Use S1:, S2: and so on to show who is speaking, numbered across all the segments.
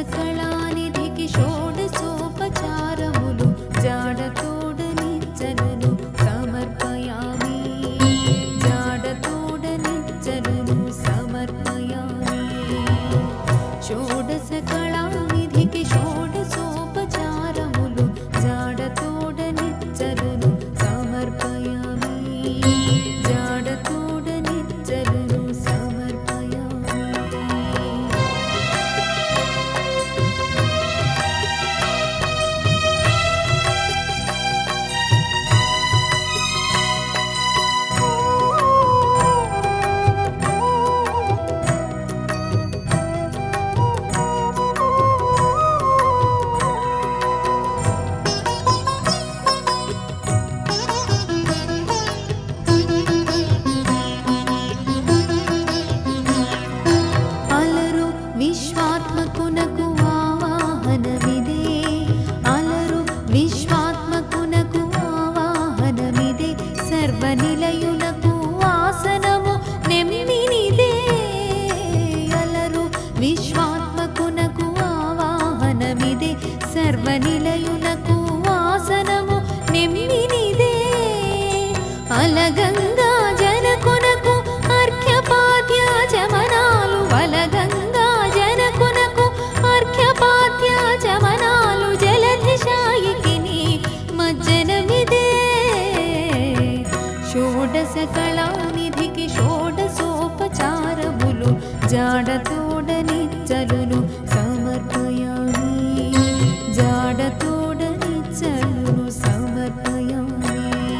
S1: షోడశకళానిధికి షోడశోపచారములు జాడతోడనిచ్చలును సమర్పయామి జాడతోడనిచ్చలును సమర్పయామి షోడశకళానిధికి షోడశోపచారములు జాడతోడనిచ్చలును సమర్పయామి జాడతోడనిచ్చలును సమర్పయామి అలరు విశ్వాత్మకునకు ఆవాహనమిదే అలరు విశ్వాత్మకునకు ఆవాహనమిదే సర్వనిలయునకు ఆసనము నెమ్మినిదే అలరు విశ్వాత్మకునకు ఆవాహనమిదే సర్వనిలయునకు ఆసనము నెమ్మినిదే అలగంగా జనకునకు అర్ఘ్యపాద్యాచమనాలు వలగంగా జనకునకు అర్ఘ్యపాద్యాచమనాలు జలధిశాయికిని మజ్జనమిదే షోడశకళానిధికి షోడశోపచారములు జాడతోడనిచ్చలును సమర్పయామి జాడతోడనిచ్చలును సమర్పయామి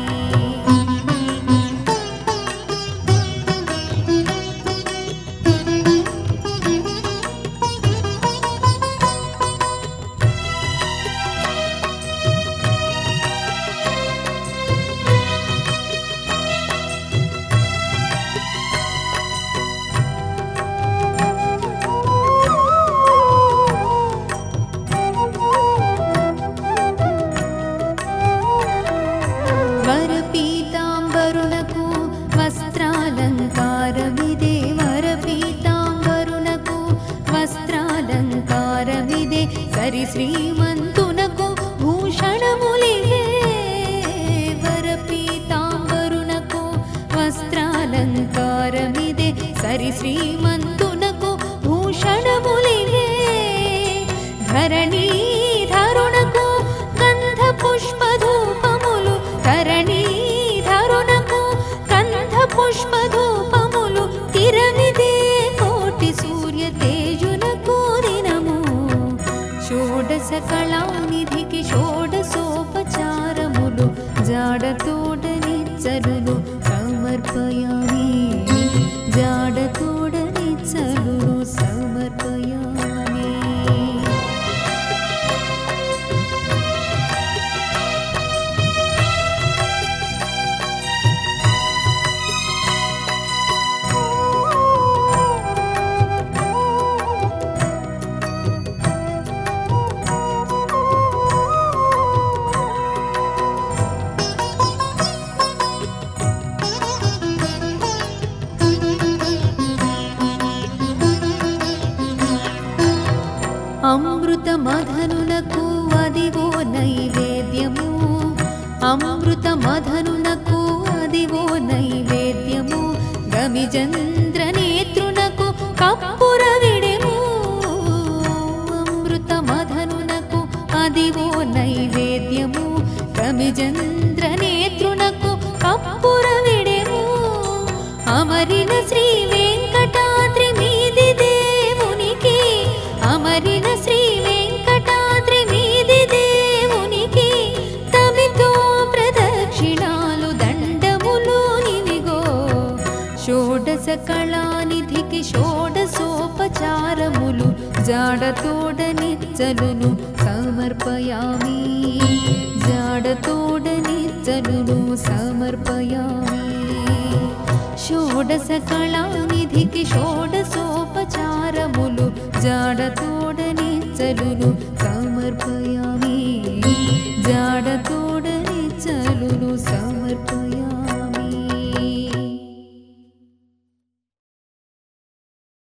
S1: వరపీతాంబరునకు వస్త్రాలంకారమిదే వరపీతాంబరునకు వస్త్రాలంకారమిదే సరి శ్రీమంతునకు భూషణములివే వరపీతాంబరునకు వస్త్రాలంకారమిదే సరి శ్రీమంతునకు భూషణములివే ధరణీధరునకు గంధ పుష్పధూపములు ధరణీధరునకు గంధ పుష్పధూపములు తిరమిదే కోటి సూర్య తేజునకు దినము షోడశకళానిధికి షోడశోపచారములు జాడతోడనిచ్చలును సమర్పయామి జాడతోడనిచ్చలును సమర్పయామి అమృత మధనునకు అదివో నైవేద్యము అమృత మధనునకు అదివో నైవేద్యము గమిజంద్ర నేత్రునకు కప్పుర విడెము అమృత మధనునకు అదివో నైవేద్యము గమిజంద్ర నేత్రునకు కప్పుర విడెము అమరిన శ్రీ వెంకటాద్రి మీది దేవునికి అమరిన శ్రీ వెంకటాద్రి మీది దేవునికి తమితో ప్రదక్షిణాలు దండములు నివిగో షోడశకళానిధికి షోడశోపచారములు జాడతోడనిచ్చలును సమర్పయామి జాడతోడనిచ్చలును సమర్పయామి షోడశకళానిధికి షోడశోపచారములు జాడతోడనిచ్చలును సమర్పయామి జాడతోడనిచ్చలును సమర్పయామి